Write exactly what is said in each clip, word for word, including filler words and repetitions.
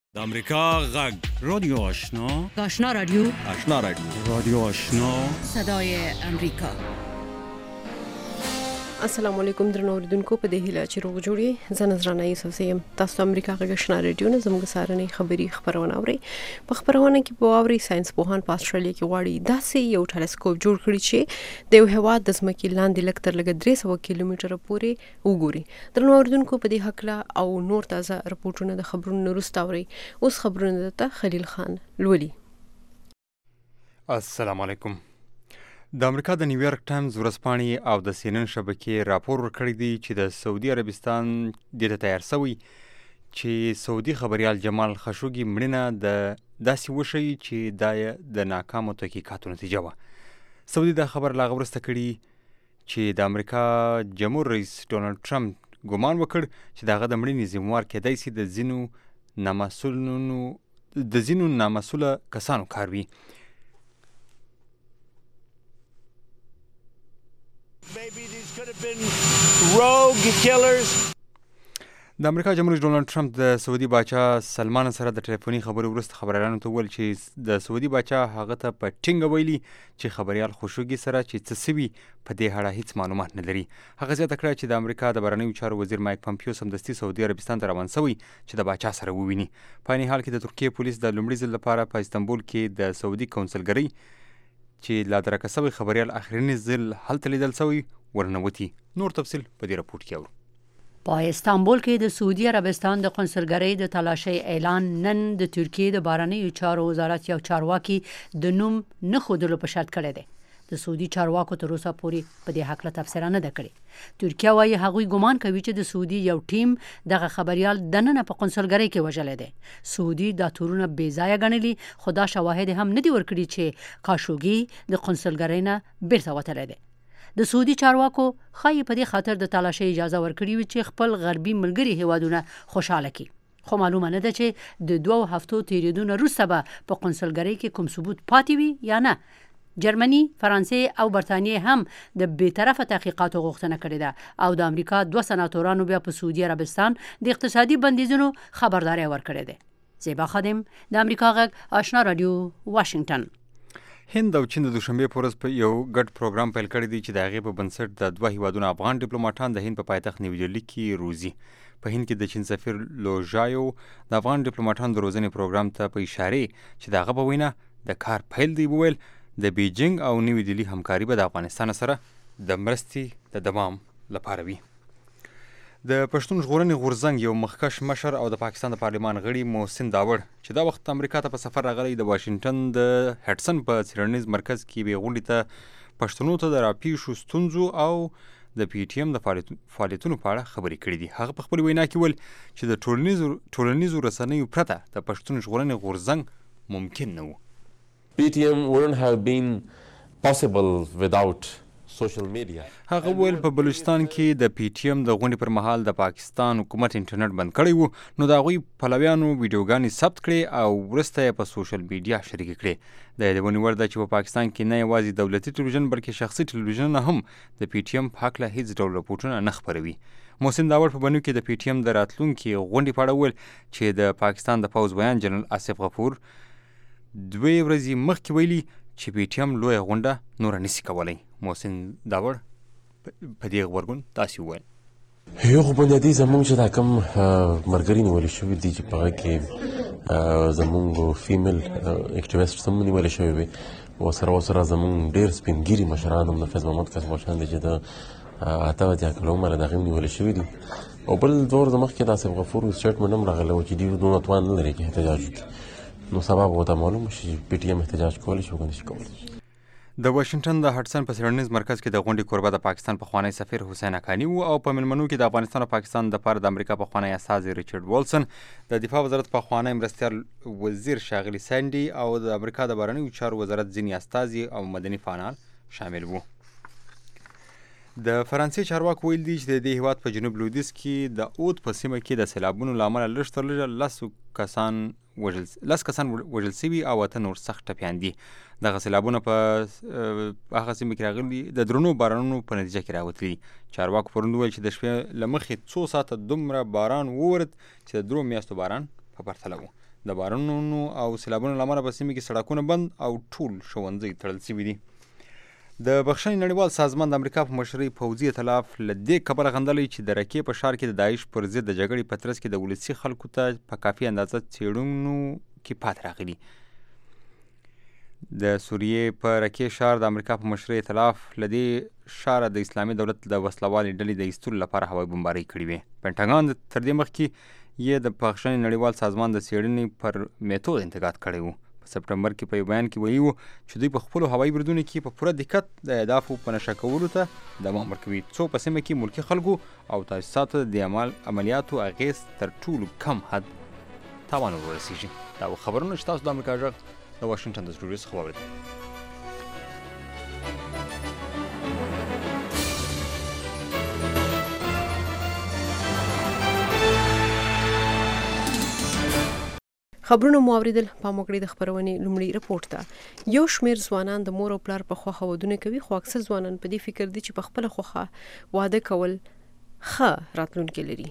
د امریکا غږ رادیو آشنا آشنا رادیو آشنا رادیو رادیو آشنا صدای امریکا. السلام علیکم درنو اوریدونکو، په دې هیله چې روغ جوړی. زه نظرانه یوسف یم. تاسو امریکا غږ آشنا رادیو نه زموږ سارنې خبري خبرونه اورئ. په خبرونه کې به اورئ ساينس پوهان په استرالیا کې غواړي داسې یو ټلسکوپ جوړ کړي چې د یو هوا د ځمکې لاندې لږ تر لږه درې سوه کیلومتره پورې وګوري. درنو اوریدونکو، په دې حق او نور تازه راپورټونه د خبرونو وروسته اورئ. اوس خبرونه ته خلیل خان لولي. السلام علیکم. د امریکا د نیویارک ټایمز ورځپاڼې او د سی ان ان شبکې راپور ورکړی دی چې د سعودي عربستان دې ته تیار شوی چې سعودي خبریال جمال خشوګي مړینه د داسې وشي چې دا د ناکامو تحقیقاتو نتیجه وه. سعودي دا خبر لا وروسته کړي چې د امریکا جمهور رئیس ډونالډ ټرمپ ګمان وکړ چې د هغه د مړینې ذموار کېدای شي د ځینو نامسؤلینو د ځینو نامسؤله کسانو کار وي. Maybe these could have been rogue killers. د امریکا جمهور رئیس ډونالډ ټرمپ د سعودي باچا سلمان سره د ټلیفوني خبرو وروسته خبریالانو ته وویل چې د سعودي باچا هغه ته په ټینګه ویلي چې خبریال خشوګي سره چې څه سوي په دې اړه هیڅ معلومات نه لري. هغه زیاته کړه چې د امریکا د بهرنیو چارو وزیر مایک پامپیو سمدستي سعودي عربستان ته روان شوی چې د باچا سره وویني. په عین حال کې د ترکیې پولیس د لومړي ځل لپاره په استانبول کې د سعودي کونسلګرۍ چې لا درکه شوی خبریال اخرینی ځل هلته لیدل شوی ورنوتی. نور تفصیل په دې راپورټ کې اورو. په استانبول کې د سعودي عربستان د قونسلګرۍ د تلاشۍ اعلان نن د ترکیې د بهرنیو چارو وزارت یو چارواکي د نوم نه ښودلو په شرط کړی دی. د سعودي چارواکو تر اوسه پورې په دې هکله تبصره نه ده کړې. ترکیه وایي هغوی ګمان کوي چې د سعودي یو ټیم دغه خبریال دننه په قونسلګرۍ کې وژلی دی. سعودي دا تورونه بې ځایه ګڼلي، خو دا شواهد هم نه دي ورکړي چې خاشوګي د قونسلګرۍ نه بیرته وتلی دی. د سعودي چارواکو ښایي په دې خاطر د تلاشۍ اجازه ورکړي وي چې خپل غربي ملګري هیوادونه خوشحاله کړي، خو معلومه نه ده چې د دوو هفتو تیریدو نه وروسته به په قونسلګرۍ کې کوم ثبوت پاتې وي یا نه. جرمني، فرانسې او برتانیې هم د بیطرفه تحقیقاتو غوښتنه کړې ده او د امریکا دوه سناتورانو بیا په سعودي عربستان د اقتصادي بندیزونو خبرداری ورکړې ده. زیبا خادم، د امریکا غږ آشنا رادیو، واشنگټن. هند او چین د دوشنبې په ورځ په یو ګډ پروګرام پیل کړی دی چې د هغې په بنسټ د دوه هیوادونو افغان ډیپلوماټان د هند په پایتخت نیو ډیلي کې روزي. په هند کې د چین سفیر لوژایو د افغان ډیپلوماټانو د روزنې پروګرام ته په اشارې چې د هغه په وینا د کار پیل دی وویل د بیجینګ او نیو ډیلي همکاري به د افغانستان سره د مرستې د دوام لپاره وي. د پښتون ژغورنې غورځنګ یو مخکښ مشر او د پاکستان د پارلمان غړي محسن داوړ چې دا وخت امریکا ته په سفر راغلی د واشنګټن د هډسن په څیړنیز مرکز کې بې غونډې ته پښتنو ته د راپېښو ستونزو او د پی ټي ایم د فعالیتونو په اړه خبرې کړې دي. هغه په خپل وینا کې ویل چې د ټولنیزو ټولنیزو رسنیو پرته د پښتون ژغورنې غورځنګ ممکن نه و. پی ټي ایم wouldn't have been possible without social media. هغه ویل په بلوچستان کې د پی ټي ایم د غونډې پر مهال د پاکستان حکومت انټرنیټ بند کړی و، نو د هغوی پلویانو ویډیوګانې ثبت کړې او وروسته یې په سوشل میډیا شریکې کړې. د یادونې وړ ده چې په پاکستان کې نه یوازې دولتي تلویزیون بلکې شخصي تلویزیونونه هم د پی ټي ایم په هکله هیڅ ډول راپورټونه نه خپروي. محسن داوړ په بنو کې د پی ټي ایم د راتلونکي غونډې په اړه ویل چې د پاکستان د پوځ بیان جنرال آصف غفور دوې ورځې مخکې ویلي چې پی ټي ایم لویه غونډه نوره نشي کولی. محسن داوړ په دې غبرګون داسې وویل یو خو بنیادي زموږ چې دا کوم ملګري نیولې شوي دي چې په هغه کې زموږ فیمیل اکټیویسټس هم نیولې شوي وي، ورسره ورسره زموږ ډېر سپین ګیري مشران هم د فیض محمد کسباشان دي چې د اته اتیا کلو عمره د هغوی نیولې شوي دي. او بل دوه ورځې مخکې د آصف غفور سټیټمنټ هم راغلی و چې ډېر دومره توان نه لري چې احتجاج وکړي، نو سبا به ورته معلوم شي چې پی ټي ایم احتجاج کولی شي او که نشي کولی. د واشنګټن د هډسن په څیړنیز مرکز کې د غونډې کوربه د پاکستان پخوانی سفیر حسین حقانی و او په مېلمنو کې د افغانستان او پاکستان دپاره د امریکا پخوانی استازی ریچارډ والسن، د دفاع وزارت پخوانی مرستیال وزیر ښاغلي سانډي او د امریکا د بهرنیو چارو وزارت ځینې استازي او مدني فعالان شامل وو. د فرانسې چارواکو ویل دي چې د دې هیواد په جنوب لویدیځ کې د اود په سیمه کې د سیلابونو له امله لږ تر لږه لس کسان وژل لس کسان وژل شوي او اته نور سخت ټپیان دي. دغه سیلابونه په هغه سیمه کې راغلي د درنو بارانونو په نتیجه کې راوتلي. چارواکو پرون وویل چې د شپې له مخې څو ساعته دومره باران وورد چې د درو میاشتو باران په پرتله و. د بارانونو او سیلابونو له امله په سیمه کې سړکونه بند او ټول ښوونځي تړل شوي دي. د بخښنې نړیوال سازمان د امریکا په مشرۍ پوځي ائتلاف له دې کبله غندلی چې د رکې په ښار کې د داعش پر ضد د جګړې په ترڅ کې د ولسي خلکو ته په کافي اندازه څېړنو کې پاتې راغلي. د سوریې په رکې ښار د امریکا په مشرۍ ائتلاف له دې ښاره د اسلامي دولت د وسلوالې ډلې د ایستلو لپاره هوایي بمبارۍ کړې وې. پنټاګان تر دې مخکې یې د بخښنې نړیوال سازمان د څېړنې پر میتود انتقاد کړی و. په سپټمبر کې په یو بیان کې ویلي وو چې دوی په خپلو هوایي بریدونو کې په پوره دقت د اهدافو په نشه کولو ته دوام ورکوي، څو په سیمه کې ملکي خلکو او تاسیساتو د عمل عملیاتو اغېز تر ټولو کم حد تاوان ورسیږي. دا خبرونه چې تاسو د امریکا غږ د واشنګټن د سټوډیو څخه واورېدل. خبرونه مو اوریدل. پام وکړئ د خبرونې لومړی رپورټ ته. یو شمېر ځوانان د مور او پلار په خوښه ودونه کوي، خو اکثر ځوانان په دې فکر دي چې په خپله خوښه واده کول ښه راتلونکی لري.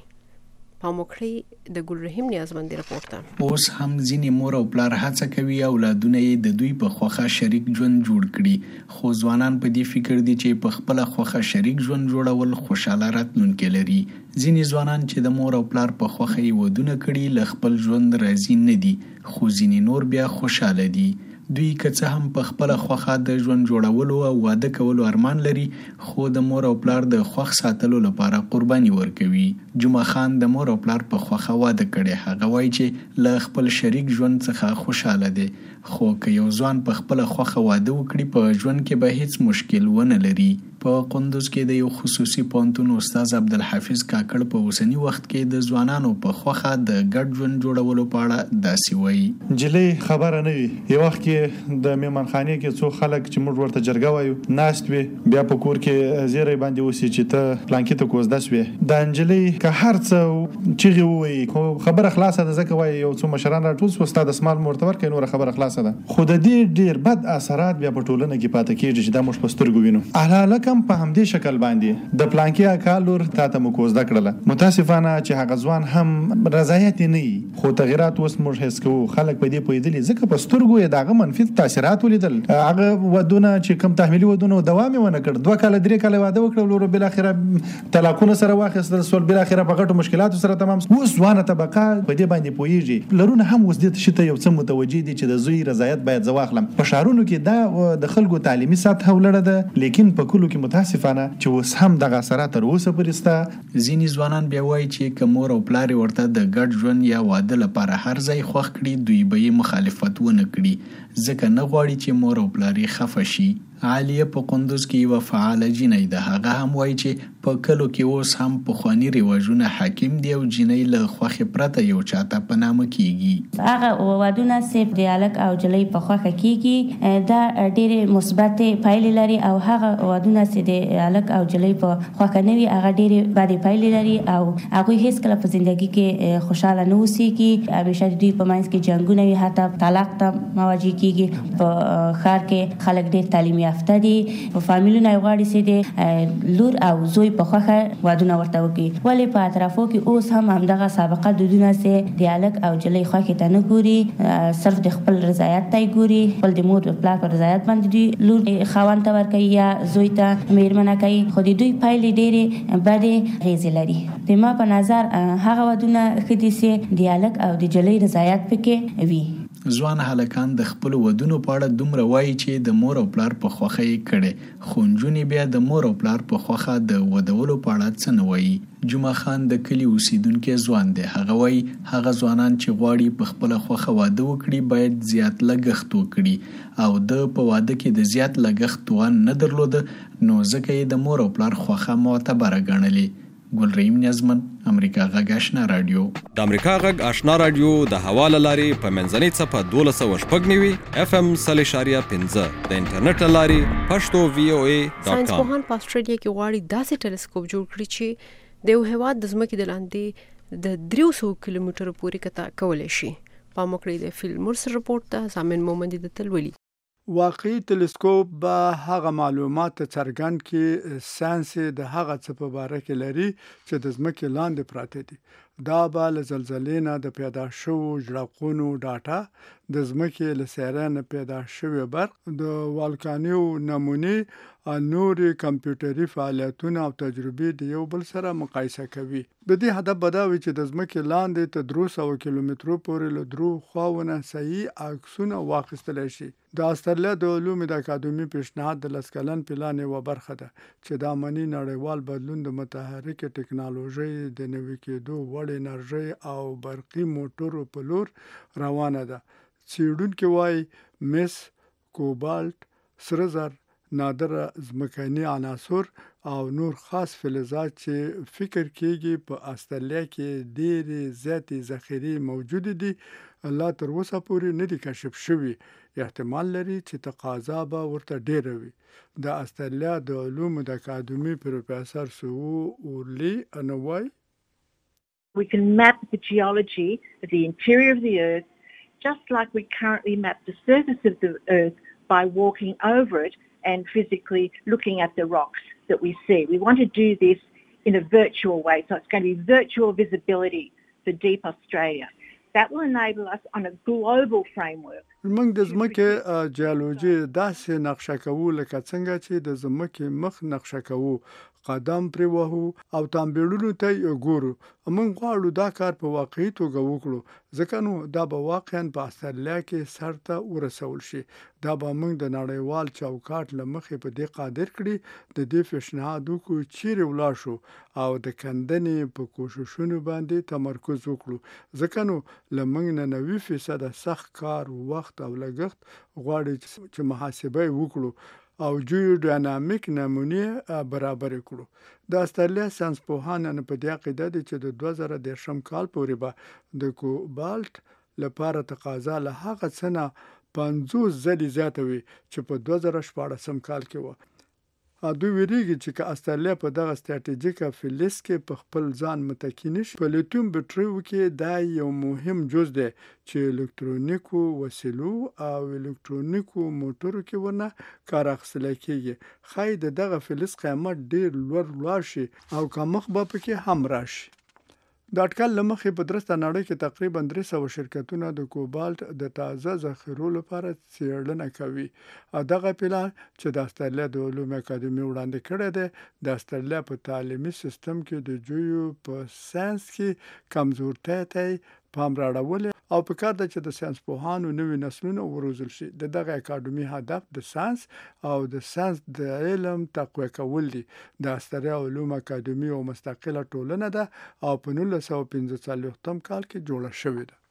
پام وکړئ د ګل رحیم نیازمند رپورټ ته. اوس هم ځینې مور او پلار هڅه کوي اولادونه یې د دوی په خوښه شریک ژوند جوړ کړي، خو ځوانان په دې فکر دي چې په خپله خوښه شریک ژوند جوړول خوشاله راتلونکی لري. ځینې ځوانان چې د مور او پلار په خوښه یې ودونه کړي له خپل ژوند راضي نه دي، خو ځینې نور بیا خوشاله دي. دوی که څه هم په خپله خوښه د ژوند جوړولو او واده کولو ارمان لري، خو د مور او پلار د خوښ ساتلو لپاره قرباني ورکوي. جمعه خان د مور او پلار په خوښه واده کړي. هغه وایي چې له خپل شریک ژوند څخه خوشاله دی، خو که یو ځوان په خپله خوښه واده وکړي په ژوند کې به هیڅ مشکل ونه لري. په قندوز کې د یو خصوصي پوهنتون استاد عبدالحفیظ کاکړ په اوسني وخت کې د ځوانانو په خوښه د ګډ ژوند جوړولو په اړه داسې وایي. نجلۍ خبره نه وي. یو وخت کې د میمنخانې کې څو خلک چې موږ ورته جرګه وایو ناست وي، بیا په کور کې زیری باندې اوسي چې ته پلانکي ته کوزده سوې. دا نجلۍ که هر څه چیغې ووایي خو خبره خلاصه ده، ځکه وایي یو څو مشران راټول سو ستا دسمال مو ورته ورکړئ، نوره خبره خلاصه ده. خو د دې ډېر بد اثرات بیا په ټولنه کې پاتې کېږي چې دا موږ په سترګو وینو. اهله کم په همدې شکل باندې د پلانکي اکا لور تا ته مو کوزده کړله. متاسفانه چې هغه ځوان هم رضایت نه وي، خو تغیرات اوس موږ حس کوو. خلک په دې پوهېدلي ځکه په سترګو یې د هغه منفي تاثیرات ولیدل. هغه ودونه چې کم تحمیلي ودونه دوام یې ونه کړ، دوه کاله درې کاله واده وکړل، ورو بالاخره طلاقونه سره واخیستل سول، بالاخره په غټو مشکلاتو سره تمام. اوس ځوانه طبقه په دې باندې پوهېږي. لرونه هم اوس دې شي ته یو څه متوجه دي چې د زوی رضایت باید زه واخلم. په ښارونو کې دا د خلکو تعلیمي سطحه ولړه ده، لیکن په کلو کې متاسفانه چې اوس هم دغه اثرات تر اوسه پورې شته. ځینې ځوانان بیا وایي چې که مور او پلار ورته د ګډ ژوند یا واده لپاره هر ځای خوښ کړي، دوی به یې مخالفت ونه کړي، ځکه نه غواړي چې مور او پلار یې خفه شي. عالیه په قندوز کې یوه فعاله جینۍ ده. هغه هم وایي چې په کلو کې اوس هم پخواني رواجونه حاکم دي او جینۍ له خوښې پرته یو چاته په نامه کیږي. هغه ودونه صرف د هلک او نجلۍ په خوښه کیږي، دا ډېرې مثبتې پایلې لري، او هغه ودونه چې د هلک او نجلۍ په خوښه نه وي هغه ډېرې بدې پایلې لري، او هغوی هیڅکله په زندګي کې خوشحاله نه اوسېږي. همیشه د دوی په منځ کې جنګونه وي، حتی طلاق ته مواجه کیږي. په ښار کې خلک ډېر تعلیم یافته دي، فامیلونه یې غواړي چې د لور او زوی په خوښه وادونه ورته وکړي، ولې په اطرافو کې اوس هم همدغه سابقه دودونه چې د هلک او نجلۍ خوښې ته نه ګوري، صرف د خپل رضایت ته یې ګوري، خپل د مور او پلار په رضایت باندې دوی لور خاوند ته ورکوي یا زوی ته مېرمنه کوي، خو د دوی پایلې ډېرې بدې اغېزې لري. د ما په نظر هغه ودونه ښه دي چې د هلک او د نجلۍ رضایت پکې وي. ځوان هلکان د خپل ودونو په اړه دومره وایي چې د مور او پلار په خوښه یې کړي، خو نجونې بیا د مور او پلار په خوښه د ودولو په اړه څه نه وایي. جمعه خان د کلي اوسیدونکی ځوان دی. هغه وایي هغه ځوانان چې غواړي په خپله خوښه واده وکړي باید زیات لګښت وکړي، او د په واده کې د زیات لګښت توان نه درلوده، نو ځکه یې د مور او پلار خوښه معتبره ګڼلې. ګل رحیم نیازمن، امریکا غږ آشنا رادیو. د امریکا غږ آشنا رادیو د هوا له لارې په منځنۍ څپه دولس سوه شپږ نوي اف ام سل اشاریه پنځه، د انټرنیټ له لارې پښتو وی او ای ډاټ کام. ساینسپوهان په استرالیا کې غواړي داسې ټلسکوپ جوړ کړي چې د یو هېواد د ځمکې د لاندې د درې سوه کیلومترو پورې قطع کولی شي. پام وکړئ د فیل مرسل رپورټ ته. سامن مومندي د تلولي. واقعي تلسکوپ به هغه معلومات څرګند کړي ساينس د هغه څه په باره کې لري چې د ځمکې لاندې پراته دي. دا به له زلزلې نه د پیدا شوو ژړقونو ډاټا، د ځمکې له سیاره نه پیدا شوی برق، د والکانیو نمونې، نورې کمپیوټري فعالیتونه او تجربې د یو بل سره مقایسه کوي. د دې هدف به دا وي چې د ځمکې لاندې تر درې سوه کیلومترو پورې له درو خواوو نه صحیح عکسونه واخیستلی شي. د استرالیا د علومو د اکاډمي پیشنهاد د لس کلن پلان یوه برخه ده چې دا مني نړیوال بدلون د متحرکې ټکنالوژۍ د نوي کېدو وړ انرژۍ او برقي موټرو په لور روانه ده. څېړونکي وایي مس، کوبالت، سره زر، نادره ځمکني عناصر او نور خاص فلزات چې فکر کېږي په استرالیا کې ډېرې زیاتې ذخیرې موجودې دي، لا تر اوسه پورې نه دي کشف شوي. احتمال لري چې تقاضا به ورته ډېره وي. د استرالیا د علومو د اکاډمي پروفیسر سو اورلي انا وایي We can map the geology of the interior of the earth just like we currently map the surface of the earth by walking over it and physically looking at the rocks that we see. We want to do this in a virtual way, so it's going to be virtual visibility for Deep Australia. That will enable us on a global framework. موږ د ځمکې جیولوژي داسې نقشه کوو لکه څنګه چې د ځمکې مخ نقشه کوو، قدم پرې وهو او تامبېړونو ته یې ګورو. موږ غواړو دا کار په واقعي توګه وکړو، ځکه نو دا به واقعا په استرالیا کې سر ته ورسول شي. دا به موږ د نړیوال چوکاټ له مخې په دې قادر کړي د دې پیشنهاد وکړو چیرې ولاړ شو او د کندنې په کوششونو باندې تمرکز وکړو، ځکه نو له موږ نه نوي فیصده سخت کار، وخت او لګښت غواړي چې محاسبه یې وکړو او جیو ډاینامیک نمونې برابر کړو. د استرالیا ساینس پوهان په دې عقیده دي چې د دوه زره دېرشم کال پورې به د کوبالت لپاره تقاضا له هغه څه نه پنځوس ځلې زیاته وي چې په دوه زره شپاړسم کال کې وه. دوی ویریږي چې که استرالیا په دغه ستراتیژیکه فلز کې په خپل ځان متکی نشي، په لیتیوم بټریو کې دا یو مهم جز دی چې الکترونیکو وسیلو او الکترونیکو موټرو کې ونه کار اخیستلی کېږي. ښایي د دغه فلز قیمت ډېر لوړ لاړ شي او کمښت به پکې هم راشي. د اټکل له مخې په درسته نړۍ کې تقریبا درې سوه شرکتونه د کوبالت د تازه ذخیرو لپاره څېړنه کوي. او دغه پلان چې د استرالیا د علومو اکاډمي وړاندې کړی دی د استرالیا په تعلیمي سیستم کې د جیو په ساینس کې کمزورتیا ته پام راړولی او په کار ده چې د ساینس پوهانو نوي نسلونه وروزل شي. د دغه اکاډمي هدف د ساینس او د ساینس د علم تقویه کول دي. د استرالیا علومو اکاډمي یو مستقله ټولنه ده او په نولس سوه پنځه څلوېښتم کال کې جوړه شوې ده.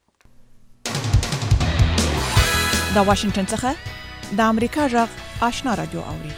د واشنگټن څخه د امریکا غږ آشنا رادیو اوري.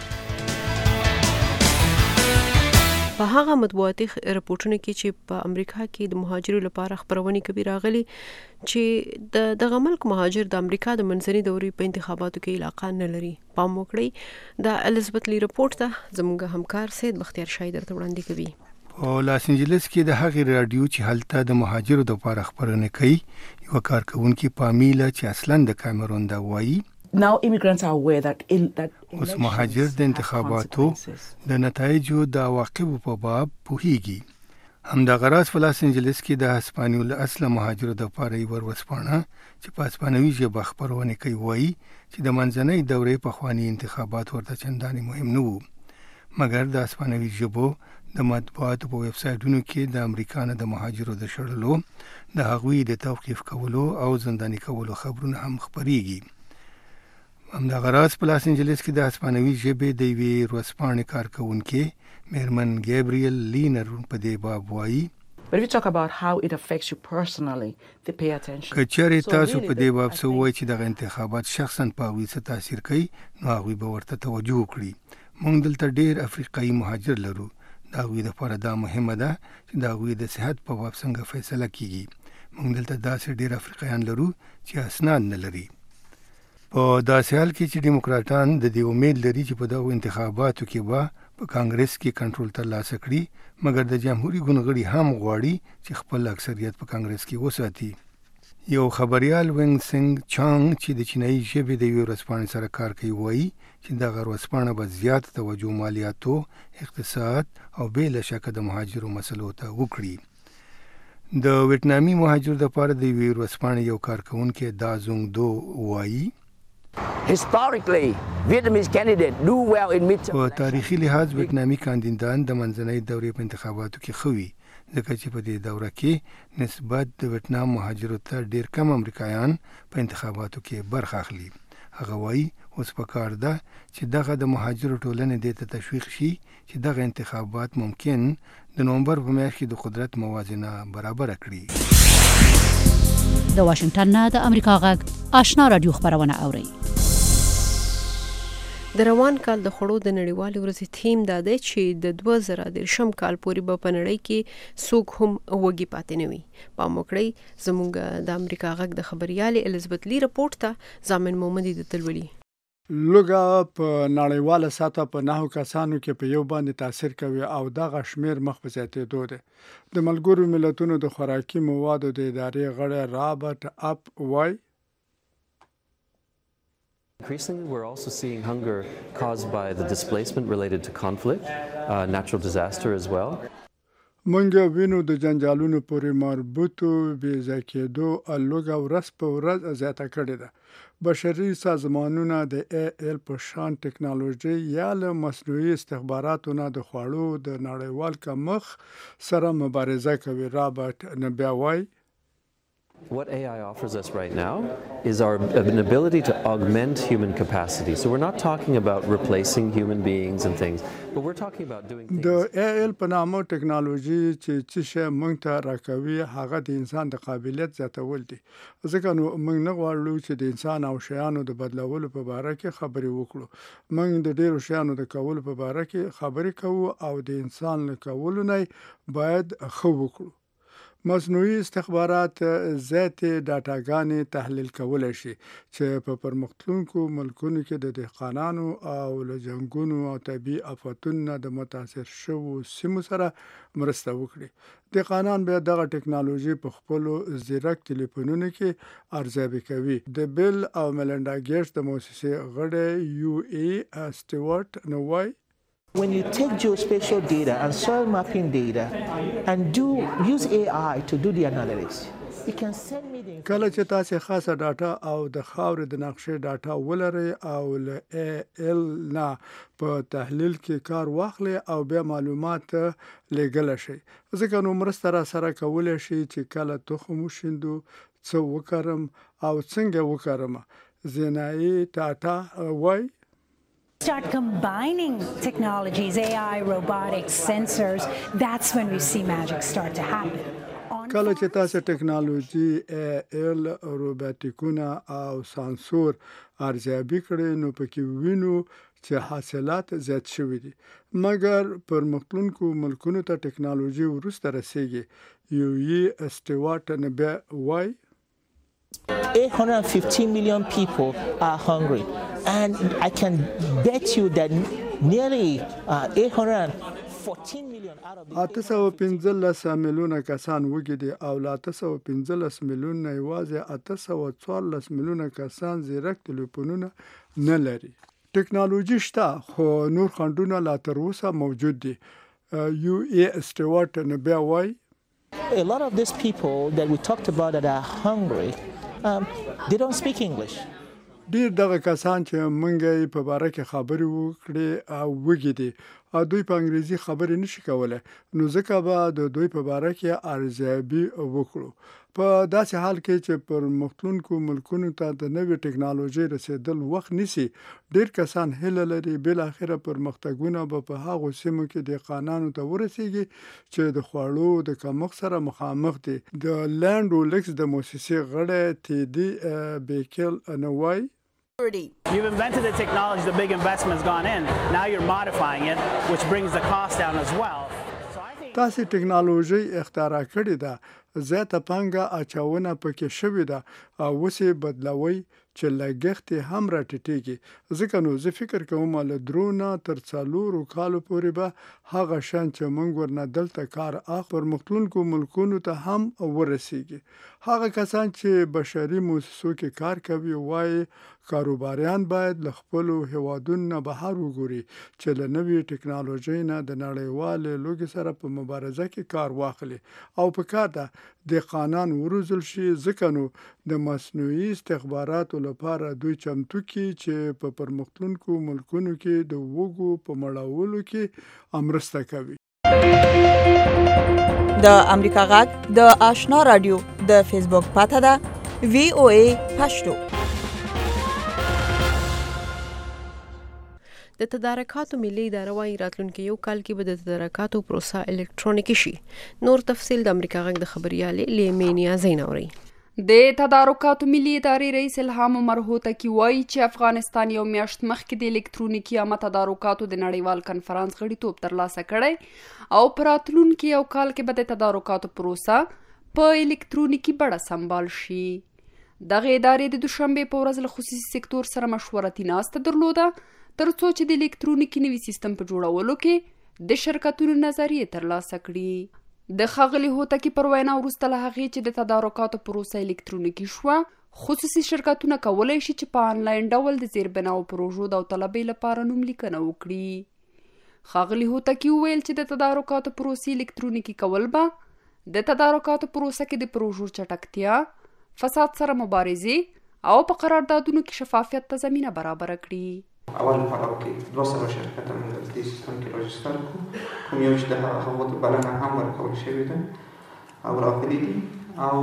په هغه مطبوعاتي رپورټونو کې چې په امریکا کې د مهاجرو لپاره خبرونه کوي راغلي چې د دغه ملک مهاجر د امریکا د منځنۍ دورې په انتخاباتو کې علاقه نه لري. پام وکړئ د الیزابت لی رپورټ ته زموږ همکار سید بختیار شاه درته وړاندې کوي. په لاس انجلس کې د هغې رادیو چې هلته د مهاجرو لپاره خبرونه کوي یو کارکونکي پامیلا چې اصلا د کامرون دا وایي Now immigrants are aware that in that اوس مهاجر د انتخاباتو د نتایجو د عواقبو په باب پوهیږي. همدغه راز په لاس انجلس کې د هسپانیول اصله مهاجرو دپاره یې ورسپاڼه چې په هسپانوي ژبه خپرونه کوي وایي چې د منځنۍ دورې پخواني انتخابات ورته چندانې مهم نه وو، مګر د هسپانوي ژبو د مطبوعاتو په ویب سایټونو کې د امریکا نه د مهاجرو د شړلو، د هغوی د توقیف کولو او زنداني کولو خبرونه هم خپریږي. همدغه راز په لاس انجلس کې د هسپانوي ژبې د یوې ورځپاڼې کارکوونکې میرمن ګیبریل لینر په دې باب وایي But if you talk about how it affects you personally, they pay attention. که چېرې تاسو په دې باب څه ووایئ چې دغه انتخابات شخصا په هغوی څه تاثیر کوي نو هغوی به ورته توجه وکړي. موږ دلته ډېر افریقایي مهاجر لرو. د هغوی دپاره دا مهمه ده چې د هغوی د صحت په باب څنګه فیصله کیږي. موږ دلته داسې ډېر افریقایان لرو چې اسناد نه لري. په داسې حال کې چې ډیموکراټان د دې امید لري چې په دغو انتخاباتو کې به په کانګرس کې کنټرول ترلاسه کړي، مګر د جمهوري ګوند غړي هم غواړي چې خپل اکثریت په کانګرس کې وساتي. یو خبریال وینګ سنګ چانګ چې د چینایي ژبې د یوې ورځپاڼې سره کار کوي وایي چې دغه ورځپاڼه به زیات توجه مالیاتو، اقتصاد او بې له شکه د مهاجرو مسلو ته وکړي. د ویتنامي مهاجر د پاره د ویر وسپانې یو کارکونکو دا زونګ دو وایي Historically, Vietnamese candidates do well in midterm. په تاریخي لحاظ ویتنامي کاندیدان د منځنۍ دورې په انتخاباتو کې خوي ځکه چې په دې دوره کې نسبت د ویتنام مهاجرو ته ډیر کم امریکایان په انتخاباتو کې برخه اخلي. هغه وایي اوس پکار ده چې دغه د مهاجرو ټولنې دې ته تشویق شي چې دغه انتخابات ممکن د نومبر په میاشت کې د قدرت موازنه برابر کړي. د واشنگټن نه د امریکا غږ آشنا رادیو خبرونه اوري. د روان کال د خړو د نړیوال ورځې تیم دا دی چې د دوه زره دېرشم کال پورې به په نړۍ کې څوک هم وږي پاتې نه وي. پام وکړئ زموږ د امریکا غږ د خبريالې الیزابت لی رپورټ ته ضامن محمدي د تلولي. لوګه په نړیواله سطح په نهو کسانو کې په یو باندې تاثیر کوي او دغه شمیر مخ په زیاتېدو دی. د ملګرو ملتونو د خوراکي موادو د ادارې غړی رابرټ اپ وایي Increasingly, we're also seeing hunger caused by the displacement related to conflict, uh, natural disaster as well. مونږ وینو د جنجالونو پورې مربوطو بې ځکېدو لوګه ورځ په ورځ زیاته کړې ده. بشري سازمانونه د ای ایل په شان ټکنالوژي یا له مصنوعي استخباراتو نه د خوړو د نړیوال کمښت سره مبارزه کوي. رابرټ نبیا وایي What A I offers us right now is our an ability to augment human capacity. So we're not talking about replacing human beings and things, but we're talking about doing things. د ای ایل په نامه ټکنالوژي چې چې شی مونږ ته راکوي هغه د انسان د قابلیت زیاتول دي. ځکه نو مونږ نه غواړو چې د انسان او شیانو د بدلولو په باره کې خبرې وکړو. مونږ د ډیرو شیانو د کولو په باره کې خبرې کوو او د انسان له کولو نه باید خو وکړو. مصنوعي استخبارات ذاتي ډاټاګانې تحلیل کولای شي چې په پرمختلونکو ملکونو کې د دهقانانو او له جنګونو او طبي آفتونو د متاثر شوو سیمو سره مرسته وکړي. دهقانان بیا دغه ټکنالوژي په خپلو زیرک ټلیفونونو کې ارزیابي کوي. د بیل او میلنډا ګیټس د مؤسسې غړی یو ای سټیوارټ نووای When you take geospatial data and soil mapping data and do use A I to do the analytics, you can send me the کله چې تاسو خاصه ډاټا او د خاورې د نقشې ډاټا ولرئ او له ای ایل نه په تحلیل کې کار واخلئ او بیا معلومات لېږل شي. ځکه نو مرسته را سره کولی شي چې کله تخم وشیندو څه وکړم او څنګه وکړم. زینایي ټاټا وایي Start combining technologies, A I, robotics, sensors, that's when we see magic start to happen. کله چې تاسو ټکنالوژي ای ایل روبوټیکونه او سانسور ارزیابي کړئ نو پکې وینو چې حاصلات زیات شوي دي. مګر پرمختلونکو ملکونو ته ټکنالوژي وروسته رسیږي. یو ای سټیوارټ نبیا وایي eight hundred fifteen million people are hungry, and I can bet you that nearly uh, eight hundred fourteen million out of the اته سوه پنځلس میلیونه کسان وږي دي او له اته سوه پنځلس میلیونه یوازې اته سوه څوارلس میلیونه کسان زیرک ټلیفونونه نه لري. ټکنالوژي شته خو نور خنډونه لا تر اوسه موجود دي. یو ای سټیوارټ نبیا وایي A lot of these people that we talked about that are hungry, um, they don't speak English. ډیر دغه کسان چې مونږ په باره کې خبرې وکړې او وږي دي او دوی په انګریزي خبرې نشي کولای نو ځکه به د دوی په باره کې ارزیابي وکړو. په داسې حال کې چې پر مختلونکو ملکونو ته د نوې ټکنالوژي رسیدل وخت نیسي ډیر کسان هیله لري بل اخره پرمختګونه به په هغو سیمو کې د قانونو ته ورسیږي چې د خوړو د کمښت سره مخامخ دي. د لینډ ولکس د مؤسسې غړی تیدی بیکل نوای You've invented the technology, the big investment's gone in. Now you're modifying it, which brings the cost down as well. تاسو ټکنالوژي اختراع کړې ده، زیاته پانګه اچونه پکې شوې ده او اوس یې بدلوي چې لګښت هم راټیټېږي. ځکه نو زه فکر کوم له درونه تر څلورو کالو پورې به هغه شان چې موږ ورنه دلته کار اخ پرمختلونکو ملکونو ته هم ورسیږي. هغه کسان چې بشري مؤسسو کې کار کوي وایي کاروباریان باید له خپلو هیوادونو نه بهر وګوري چې له نوې ټکنالوژۍ نه د نړیوالې لوږې سره په مبارزه کې کار واخلي او په کار ده دهقانان وروزل شي. ځکه نو د مصنوعي استخباراتو لپاره دوی چمتو کړي چې په پرمختلونکو ملکونو کې د وګو په مړولو کې مرسته کوي. د امریکا غږ د آشنا رادیو د فیسبوک پاته ده وی او ای پښتو. د تدارکاتو ملي اداره وايي راتلونکي یو کال کې به د تدارکاتو پروسه الکترونیکي شي. نور تفصیل د امریکا غږ د خبريالې لیمینیا زینوري. د تدارکاتو ملي ادارې رئیس الهام عمر هوتکی وایي چې افغانستان یو میاشت مخکې د الکترونیکي عامه تدارکاتو د نړیوال کنفرانس غړیتوب ترلاسه کړی او په راتلونکي یو کال کې به د تدارکاتو پروسه په الکترونیکي بڼه سمبال شي. دغه ادارې د دوشنبه په ورځ له خصوصي سکتور سره مشورتي ناسته درلوده ترڅو چې د الکترونیکي نوي سیستم په جوړولو کې د شرکتونو نظریې ترلاسه کړي. د ښاغلي هوتکی پر وینا وروسته له هغې چې د تدارکاتو پروسه الکترونیکي شوه خصوصي شرکتونه کولی شي چې په آنلاین ډول د زیربناو پروژو داوطلبۍ لپاره نوملیکنه وکړي. ښاغلي هوتکی وویل چې د تدارکاتو پروسې الکترونیکي کول به د تدارکاتو پروسه کې د پروژو چټکتیا، فساد سره مبارزې او په قراردادونو کې شفافیت ته زمینه برابره کړي. اول پړاو کې دوه سوه شرکته موږ په دې سیستم کې راجستر کړو، کوم یو چې د هغو ته بلنه هم ورکول شوې ده او راغلي دي. او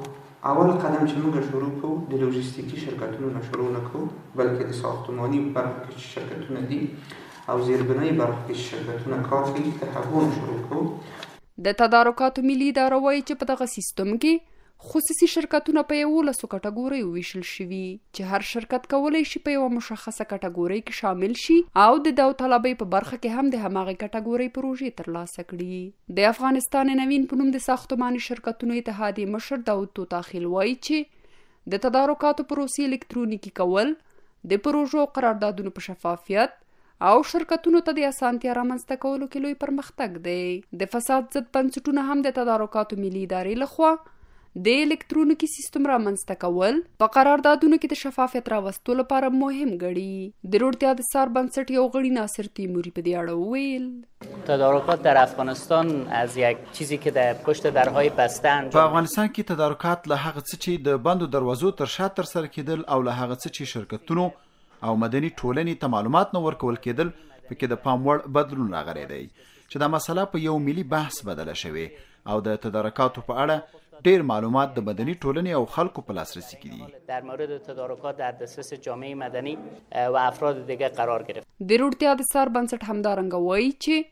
اول قدم چې موږ شروع کړو د لوجستیکي شرکتونو نه شروع نه کړو، بلکې د ساختماني برخو کې چې شرکتونه دي او زیربنایي برخو کې چې شرکتونه کار کوي د هغو نه شروع کړو. د تدارکاتو ملي اداره وایي چې په دغه سیستم کې خصوصي شرکتونه په یولسو کټګوریو ویشل شوي چې هر شرکت کولی شي په یوه مشخصه کټګورۍ کې شامل شي او د داوطلبۍ په برخه کې هم د هماغې کټګورۍ پروژې ترلاسه کړي. د افغانستان نوین په نوم د ساختماني شرکتونو اتحادیې مشر داود توتاخیل وایي چې د تدارکاتو پروسې الکترونیکي کول د پروژو او قراردادونو په شفافیت او شرکتونو ته د اسانتیا رامنځته کولو کې لوی پرمختګ دی. د فساد ضد بنسټونه هم د تدارکاتو ملي ادارې لخوا د الکترونیکي سیستم رامنځته کول په قراردادونو کې د شفافیت راوستو لپاره مهم ګڼي. د روړتیا د څار بنسټ یو غړي ناصر تیموری په دې اړه وویل تدارکات در افغانستان از یک چیزی که در پشت درهای بسته انجام په افغانستان کې تدارکات له هغه څه چې د بندو دروازو تر شا ترسره کېدل او له هغه څه چې شرکتونو او مدني ټولنې ته معلومات نه ورکول کېدل پکې د پام وړ بدلون راغلی دی چې دا مسله په یو ملي بحث بدله شوې او د تدارکاتو په اړه ډیر معلومات د مدني ټولنې او خلکو په لاسرسي کې دي. در مورد تدارکات در دسترس جامعه مدنی و افراد دیگر قرار گرفت. د روړتیا د څار بنسټ همدارنګه وایي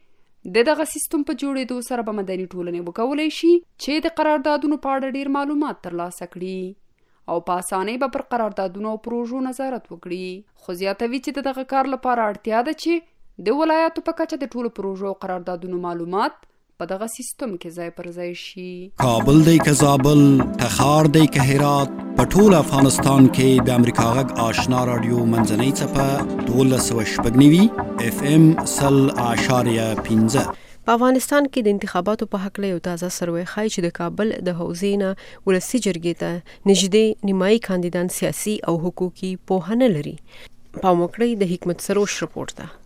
چې د دغه سیستم په جوړېدو سره به مدني ټولنې وکولی شي چې د قراردادونو په اړه ډیر معلومات ترلاسه کړي او په اسانۍ به پر قراردادونو او پروژو نظارت وکړي. خو زیاتوي چې د دغه کار لپاره اړتیا ده چې د ولایاتو په کچه د ټولو پروژو او قراردادونو معلومات په دغه سیستم کې ځای پر ځای شي. کابل دی که زابل، تخار دی که هرات، په ټول افغانستان کې د امریکا غږ آشنا رادیو منځنۍ څپه دولس سوه شپږ نوي اف ام سل اعشاریه پنځه. په افغانستان کې د انتخاباتو په حق له یو تازه سروې ښایي چې د کابل د حوزې نه ولسي جرګې ته نږدې نیمایي کاندیدان سیاسي او حقوقي پوهه نه لري. پام وکړئ د حکمت سروش رپورټ ده.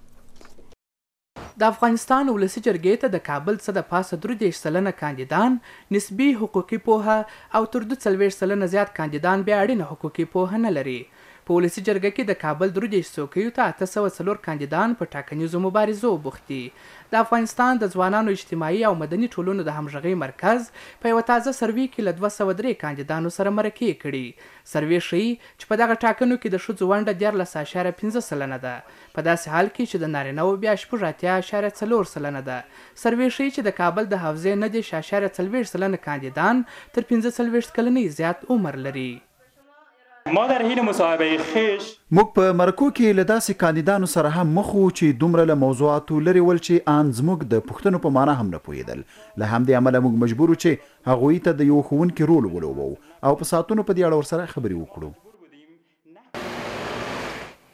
د افغانستان ولسي جرګې ته د کابل څخه د پاسه درې دېرش سلنه کاندیدان نسبي حقوقي پوهه او تر دوه څلوېښت سلنه زیات کاندیدان بیا اړینه حقوقي پوهه نه لري. په ولسي جرګه کې د کابل درې دېرش څوکیو ته اته سوه څلور کاندیدان په ټاکنیزو مبارزو بوخت دي. د افغانستان د ځوانانو اجتماعي او مدني ټولنو د همغږۍ مرکز په یوه تازه سروې کې له دوه سوه درې کاندیدانو سره مرکې کړي. سروې ښیي چې په دغه ټاکنو کې د ښځو ونډه دیارلس اعشاریه پنځه سلنه ده، په داسې حال کې چې د نارینهوو بیا شپږ اتیا اعشاریه څلور سلنه ده. سروې ښیي چې د کابل د حوزې نه دېرش اعشاریه څلوېښت سلنه کاندیدان تر پنځه څلوېښت کلنۍ زیات عمر لري. ما در حین مصاحبه خویش موږ په مرکو کې له داسې کاندیدانو سره هم مخ وو چې دومره له موضوعاتو لرې ول چې ان زموږ د پوښتنو په معنا هم نه پوهېدل. له همدې امله موږ مجبور وو چې هغوی ته د یو ښوونکي رول ولوبو او په ساعتونو په دې اړه ورسره خبرې وکړو.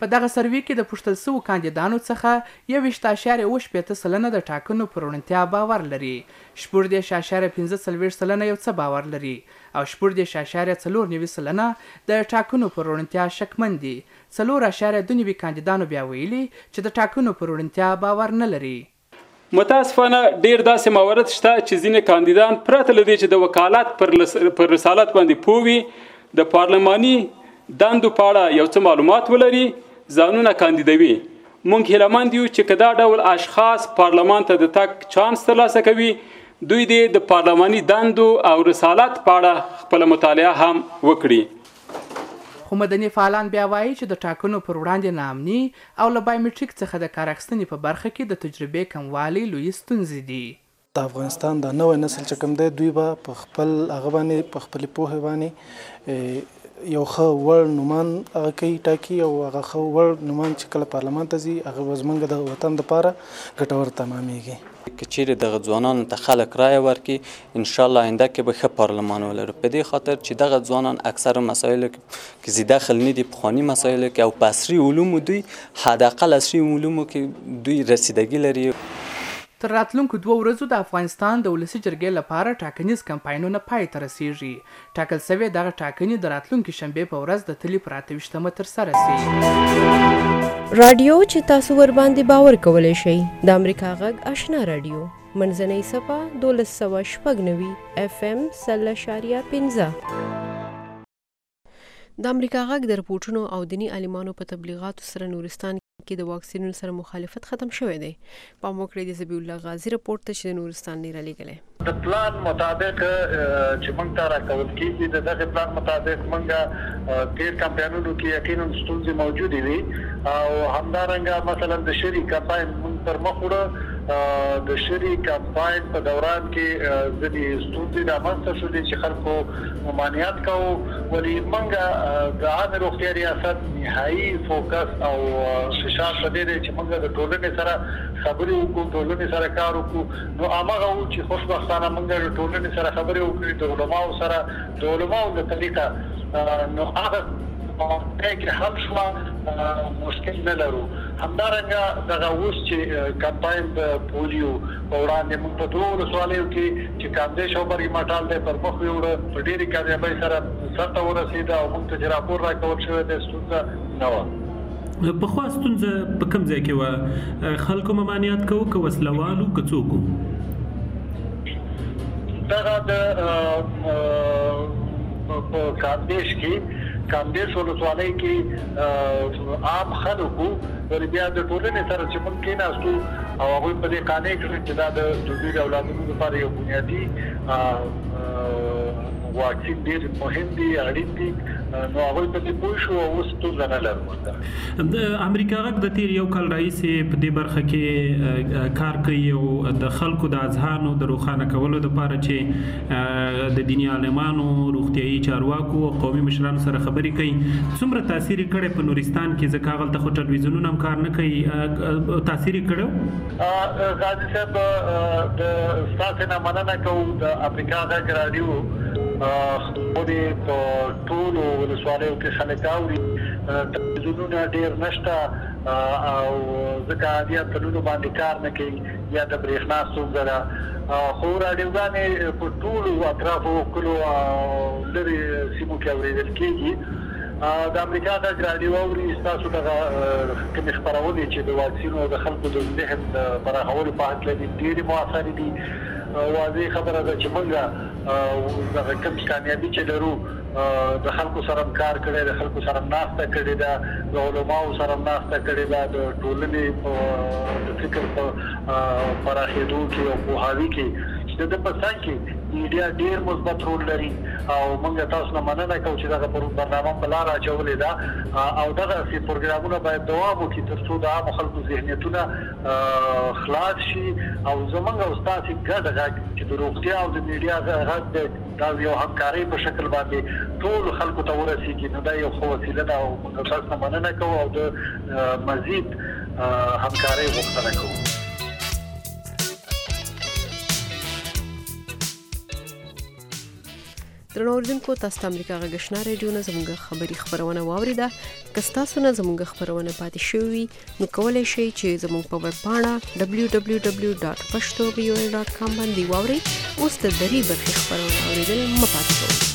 په دغه سروې کې د پوښتل شوو کاندیدانو څخه یوویشت اعشاریه اووه شپېته سلنه د ټاکنو پر روڼتیا باور لري، شپږ دېرش اعشاریه پنځه څلوېښت سلنه یو څه باور لري او شپږ دېرش اعشاریه څلور نوي سلنه د ټاکنو پر روڼتیا شکمن دي. څلور اعشاریه دوه نوي کاندیدانو بیا ویلي چې د ټاکنو پر روڼتیا باور نه لري. متاسفانه ډیر داسې موارد شته چې ځینې کاندیدان پرته له دې چې د وکالت پر پر رسالت باندې پوه وي د پارلماني دندو په اړه یو څه معلومات ولري ځانونه کاندیدوي. موږ هیلهمند یو چې که دا ډول اشخاص پارلمان ته د تګ چانس ترلاسه کوي دوی دې د پارلماني دندو او رسالت په اړه خپله مطالعه هم وکړي. خو مدني فعالان بیا وایي چې د ټاکنو پر وړاندې ناامني او له بایومټریک څخه د کار اخیستنې په برخه کې د تجربې کموالی لوی ستونزې دي. د افغانستان د نوی نسل چې کوم دی دوی به په خپل هغه باندې په خپلې پوهې باندې یو ښه وړ نومان هغه کوي ټاکي او هغه ښه وړ نومان چې کله پارلمان ته ځي هغه به زموږ د وطن دپاره ګټور تمامیږي. که چیرې دغه ځوانانو ته خلک رایه ورکړي انشاءالله آینده کې به ښه پارلمان ولرو، په دې خاطر چې دغه ځوانان اکثر مسایلو کې زی داخل نه دي، پخواني مسایلو کې او په عصري علومو دوی حداقل عصري علومو کې دوی رسیدګي لري. تر راتلونکو دوه ورځو د افغانستان د ولسي جرګې لپاره ټاکنیز کمپاینونه پای ته رسیږي. ټاکل شوې دغه ټاکنې د راتلونکي شنبې په ورځ د تلي پر اته ویشتمه ترسره شي. رادیو چې تاسو ور باندې باور کولی شئ د امریکا غږ آشنا رادیو منځنۍ صفحه دولس سوه شپږ نوي اف ام سل اشاریه پنځه. د امریکا غږ د رپورټونو او دیني عالمانو په تبلیغاتو سره نورستان کې د واکسینونو سره مخالفت ختم شوی دی. پام وکړئ د ذبیح الله غازي رپورټ ته چې د نورستان نه رالیږلی. د پلان مطابق چې موږ ته راکول کېږي د دغه پلان مطابق موږ تیر کمپاینونو کې یقینا ستونزې موجودې وي او همدارنګه مثلا د شری کمپاین موږ پر مخ وړو. د شری کمپاین په دوران کې ځینې ستونزې رامنځته شولې چې خلکو ممانعت کوو، ولې موږ د عامه روغتیا ریاست نهایي فوکس او فشار په دې دی چې موږ د ټولنې سره خبرې وکړو، ټولنې سره کار وکړو. نو هماغه وو چې خوشبختانه موږ د ټولنې سره خبرې وکړې، د علماو سره د علماو له طریقه نو هغه کې حل شوه، مشکل نه لرو. همدارنګه دغه اوس چې کمپاین د پولیو په وړاندې موږ په دوه ولسوالیو کې چې کاندیش او برګي ماټال دی پر مخ وړو په ډېرې کامیابۍ سره سرته ورسېده او موږ ته چې راپور راکول شوی دی ستونزه نه وه. پخوا ستونزه په کوم ځای کې وه؟ خلکو ممانعت کوو که وسلوالو که څوک وو؟ دغه د په کاندیش کې کاندیش ولسوالۍ کې عام خلکو ولې بیا د ټولنې سره چې موږ کېناستو او هغوی په دې قانع کړل چې دا د دوی د اولادونو لپاره یو بنیادي واکسین ډېر مهم دی، اړین دی، نو هغوی په دې پوه شو او اوس ستونزه نه لرو. د امریکا غږ د تیر یو کال راهیسې په دې برخه کې کار کوي او د خلکو د اذهانو د روښانه کولو دپاره چې د دیني عالمانو، روغتیایي چارواکو او قومي مشرانو سره خبرې کوي. څومره تاثیر یې کړی په نورستان کې؟ ځکه هغلته خو ټلویزیونونه هم کار نه کوي. تاثیر یې کړی؟ غازي صاحب د ستاسو نه مننه کوو. د امریکا غږ راډیو خپلې په ټولو ولسوالیو کې خلک اوري، تلویزیونونه ډېر نشته او ځکه عادي تلونو باندې کار نه کوي یا د برېښنا ستونزه ده، خو راډیوګانې په ټولو اطرافو کلو لرې سیمو کې اورېدل کېږي. د امریکا غږ راډیو اوري ستاسو دغه کومې خپرونې چې د واکسینو د خلکو د ذهن د پراخولو په هکله دي ډېرې مؤثرې دي. واضح خبره ده چې موږ دغه کوم کامیابي چې لرو د خلکو سره کار کړی، د خلکو سره ناسته کړې ده، د علماو سره ناسته کړې ده، د ټولنې د فکر په پراخېدو کې او پوهاوي کې چې د په څنګ کې میډیا ډېر مثبت رول لري او موږ تاسو نه مننه کوو چې دغه برنامه په لاره اچولې ده او دغسې پروګرامونه باید دوام وکړي تر څو د عامو خلکو ذهنیتونه خلاص شي او زموږ او ستاسې ګډ غږ چې د روغتیا او د میډیا غږ دی دا یو همکارۍ په شکل باندې ټولو خلکو ته ورسېږي، نو دا یو ښه وسیله ده او موږ تاسو نه مننه کوو او د مزید همکارۍ غوښتنه کوو. درنو اوریدونکو تاسو ته امریکا غږ آشنا ریډیو نه زموږ خبري خبرونه واوریده که تاسو نه زموږ خبرونه پاتې شوي نو کولای شئ چې زموږ په ویب پاڼه دبلیو دبلیو دبلیو ډاټ پښتو وی او ای ډاټ کام باندې واورئ. اوس د درې برخې خبرونه اوریدل مه پاتې کوئ.